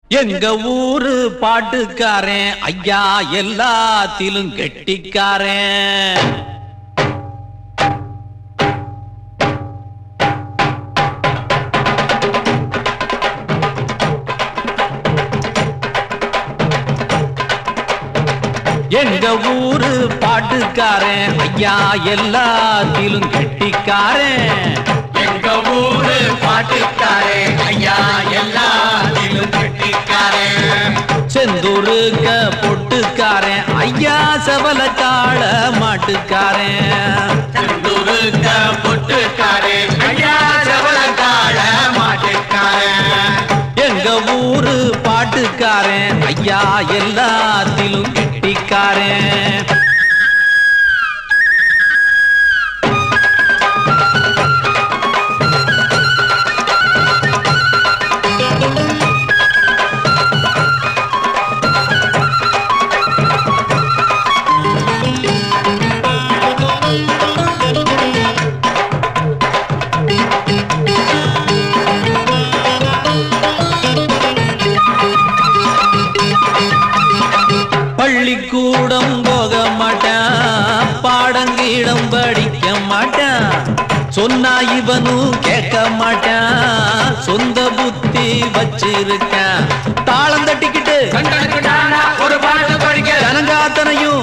எங்க ஊரு பாட்டுக்காரன் ஐயா எல்லாத்திலும் கெட்டிக்காரன். எங்க ஊரு பாட்டுக்காரன் ஐயா எல்லாத்திலும் கெட்டிக்காரன். எங்க ஊரு பாட்டுக்காரன் ஐயா எல்லாத்திலும் கெட்டிக்காரன். செந்தூருக்க பொட்டுக்காரன் ஐயா சபல காள மாட்டுக்காரன். செந்தூருக்க பொட்டுக்காரன் ஐயா சபல காள மாட்டுக்காரன். எங்க ஊரு பாட்டுக்காரன் ஐயா எல்லாத்திலும் கெட்டிக்காரன். பள்ளிக்கூடம் போக மாட்டான், பாடங்கீடம் படிக்க மாட்டான், சொன்னா இவனும் கேட்க மாட்டான், சொந்த புத்தி வச்சிருக்கான். தாளம் தட்டிக்கிட்டு ஒரு பாட்டு படிக்க ஜனங்காத்தனையும்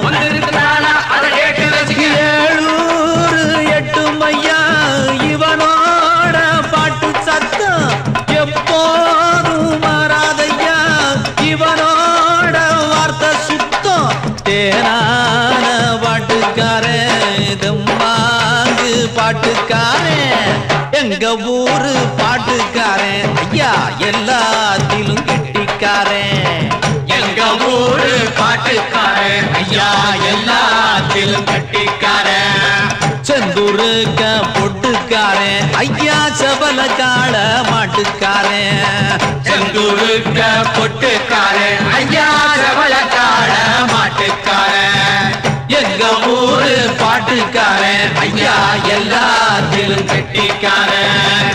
ஏழூரு எட்டு மையா இவனோட பாட்டு சத்தம் எப்போதும் மாறாதையா. இவனோட வார்த்தை சுத்தம் தேனான பாட்டுக்காரன், தெம்மாங்கு பாட்டுக்காரன். எங்க ஊரு பாட்டுக்காரன் ஐயா எல்லாத்திலும் கெட்டிக்காரன். எங்க ஊரு பாட்டுக்காரன் ஐயா எல்லாத்திலும் கெட்டிக்காரன். செந்தூருக்க பொட்டுக்காரன் ஐயா சபல காள மாட்டுக்காரன். செந்தூருக்க பொட்டுக்காரன் ஐயா சபல காள மாட்டுக்காரன். எங்க ஊரு பாட்டுக்காரன் ஐயா எல்லாத்திலும் கெட்டிக்காரன்.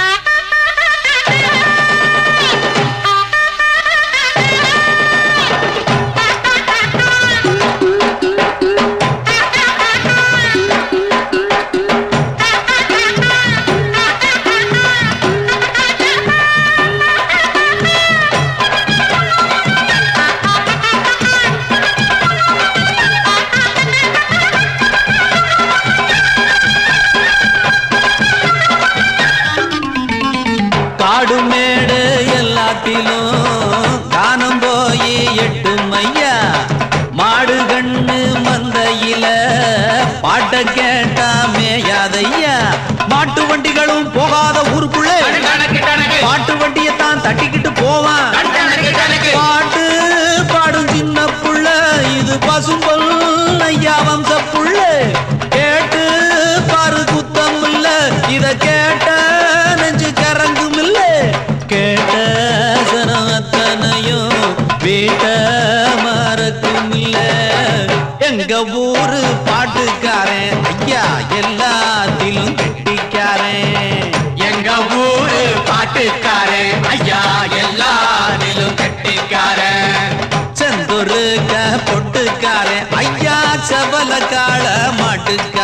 காடு மேடு எல்லாத்திலும் காணம் போய் எட்டு மையா. மாடு கண்ணு மந்தையில பாட்ட கேட்டா மேயாதையா. மாட்டு வண்டிகளும் போகாத ஊருக்குள்ள பாட்டு வண்டியத்தான் தட்டிக்கிட்டு போவான். பாட்டு பாடும் சின்ன புள்ள இது பசும்பொல் ஐயா வம்ச புள்ள. கேட்டு பாரு குத்தம் இல்ல, இத கேட்ட நெஞ்சு கரங்கும் இல்ல. கேட்ட சனத்தனையும் வீட்ட மறக்கும் இல்ல. எங்க ஊரு பாட்டுக்காரன் ஐயா எல்லாத்திலும் கெட்டிக்காரன். எங்க ஊரு பாட்டுக்காரன் ஐயா எல்லாத்திலும் கெட்டிக்காரன். செந்தூருக்க பொட்டுக்காரன் ஐயா சபல காள மாட்டுக்காரன்.